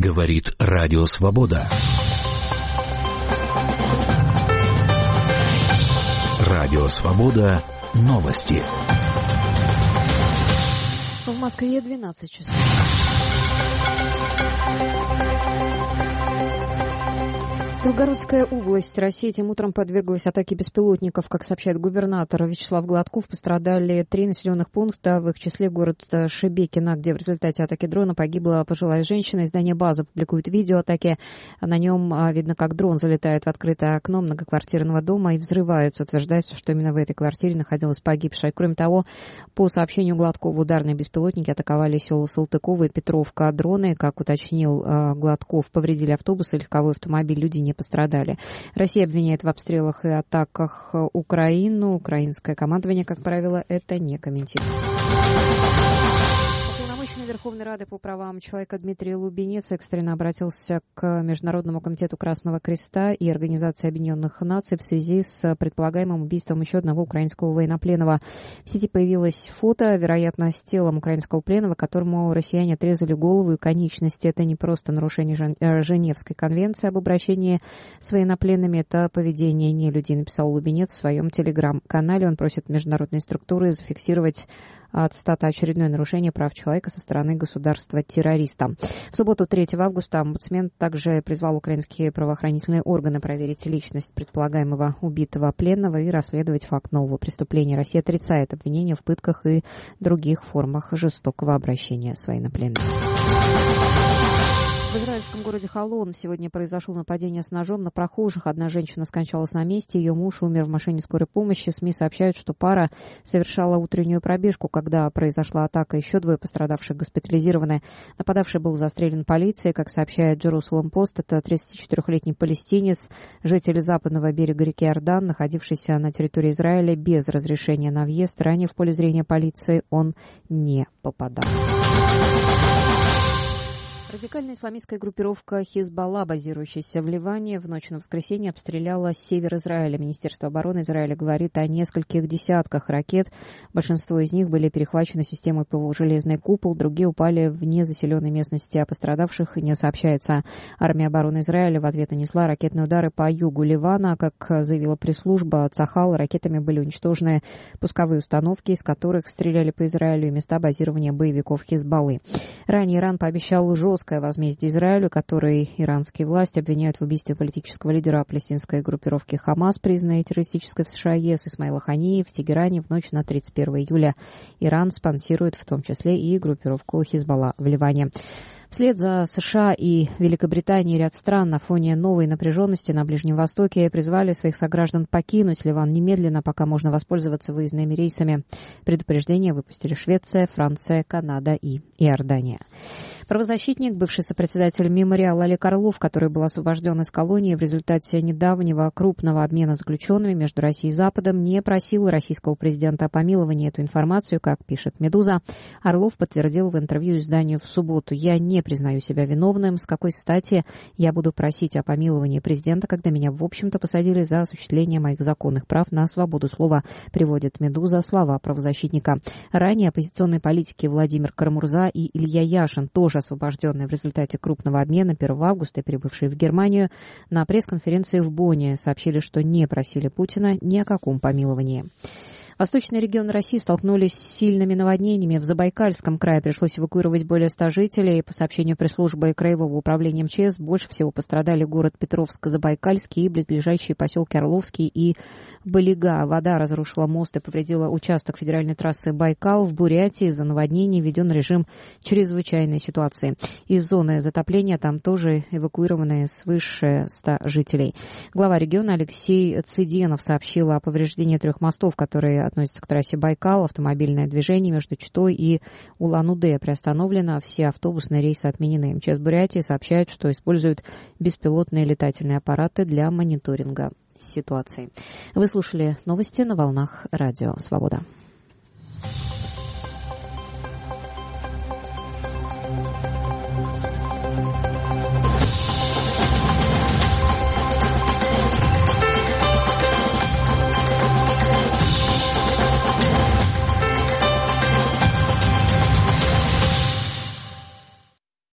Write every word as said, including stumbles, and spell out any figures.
Говорит Радио Свобода. Радио Свобода. Новости. В Москве двенадцать часов. Белгородская область России этим утром подверглась атаке беспилотников. Как сообщает губернатор Вячеслав Гладков, пострадали три населенных пункта, в их числе город Шебекино, где в результате атаки дрона погибла пожилая женщина. Издание «База» публикует видео атаки. На нем видно, как дрон залетает в открытое окно многоквартирного дома и взрывается. Утверждается, что именно в этой квартире находилась погибшая. Кроме того, по сообщению Гладкова, ударные беспилотники атаковали села Салтыково и Петровка. Дроны, как уточнил Гладков, повредили автобус и легковой автомобиль. Люди не пострадали. Россия обвиняет в обстрелах и атаках Украину. Украинское командование, как правило, это не комментирует. Уполномоченный Верховной Рады по правам человека Дмитрий Лубенец экстренно обратился к Международному комитету Красного Креста и Организации Объединенных Наций в связи с предполагаемым убийством еще одного украинского военнопленного. В сети появилось фото, вероятно, с телом украинского пленного, которому россияне отрезали голову и конечности. Это не просто нарушение Женевской конвенции об обращении с военнопленными, это поведение нелюдей, написал Лубенец в своем телеграм-канале. Он просит международные структуры зафиксировать цитата, очередное нарушение прав человека со стороны государства-террориста. В субботу, третьего августа, омбудсмен также призвал украинские правоохранительные органы проверить личность предполагаемого убитого пленного и расследовать факт нового преступления. Россия отрицает обвинения в пытках и других формах жестокого обращения с военнопленными. В израильском городе Холон сегодня произошло нападение с ножом на прохожих. Одна женщина скончалась на месте, ее муж умер в машине скорой помощи. СМИ сообщают, что пара совершала утреннюю пробежку, когда произошла атака. Еще двое пострадавших госпитализированы. Нападавший был застрелен полицией. Как сообщает Jerusalem Post, это тридцатичетырёхлетний палестинец, житель западного берега реки Иордан, находившийся на территории Израиля без разрешения на въезд. Ранее в поле зрения полиции он не попадал. Радикальная исламистская группировка Хизбалла, базирующаяся в Ливане, в ночь на воскресенье обстреляла север Израиля. Министерство обороны Израиля говорит о нескольких десятках ракет. Большинство из них были перехвачены системой ПВО «Железный купол», другие упали в незаселенной местности. О пострадавших не сообщается. Армия обороны Израиля в ответ нанесла ракетные удары по югу Ливана. Как заявила пресс-служба Цахал, ракетами были уничтожены пусковые установки, из которых стреляли по Израилю, и места базирования боевиков Хизбаллы. Ранее Иран пообещал жесткое возмездие Израилю, который иранские власти обвиняют в убийстве политического лидера палестинской группировки Хамас, признанной террористической в США ЕС, Исмаила Хании в Тегеране в ночь на тридцать первое июля. Иран спонсирует в том числе и группировку Хизбалла в Ливане. Вслед за США и Великобританией ряд стран на фоне новой напряженности на Ближнем Востоке призвали своих сограждан покинуть Ливан немедленно, пока можно воспользоваться выездными рейсами. Предупреждение выпустили Швеция, Франция, Канада и Иордания. Правозащитник, бывший сопредседатель мемориала Олег Орлов, который был освобожден из колонии в результате недавнего крупного обмена заключенными между Россией и Западом, не просил российского президента о помиловании. Эту информацию, как пишет «Медуза», Орлов подтвердил в интервью изданию в субботу. «Я не признаю себя виновным. С какой стати я буду просить о помиловании президента, когда меня, в общем-то, посадили за осуществление моих законных прав на свободу слова», приводит «Медуза» слова правозащитника. Ранее оппозиционные политики Владимир Карамурза и Илья Яшин, тоже освобожденные в результате крупного обмена первого августа и прибывшие в Германию, на пресс-конференции в Бонне сообщили, что не просили Путина ни о каком помиловании. Восточные регионы России столкнулись с сильными наводнениями. В Забайкальском крае пришлось эвакуировать более ста жителей. По сообщению пресс-службы Краевого управления МЧС, больше всего пострадали город Петровск-Забайкальский и близлежащие поселки Орловский и Балига. Вода разрушила мост и повредила участок федеральной трассы Байкал. В Бурятии из-за наводнений введен режим чрезвычайной ситуации. Из зоны затопления там тоже эвакуированы свыше ста жителей. Глава региона Алексей Цыденов сообщил о повреждении трех мостов, которые относится к трассе Байкал. Автомобильное движение между Читой и Улан-Удэ приостановлено. Все автобусные рейсы отменены. МЧС Бурятии сообщает, что используют беспилотные летательные аппараты для мониторинга ситуации. Вы слушали новости на волнах Радио Свобода.